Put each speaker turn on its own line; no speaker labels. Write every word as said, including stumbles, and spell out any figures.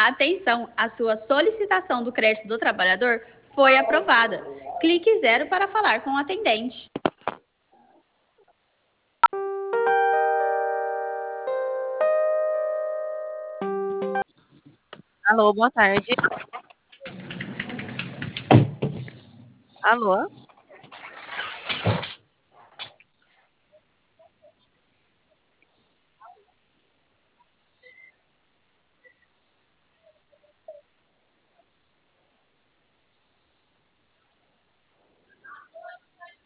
Atenção, a sua solicitação do crédito do trabalhador foi aprovada. Clique zero para falar com o atendente.
Alô, boa tarde. Alô?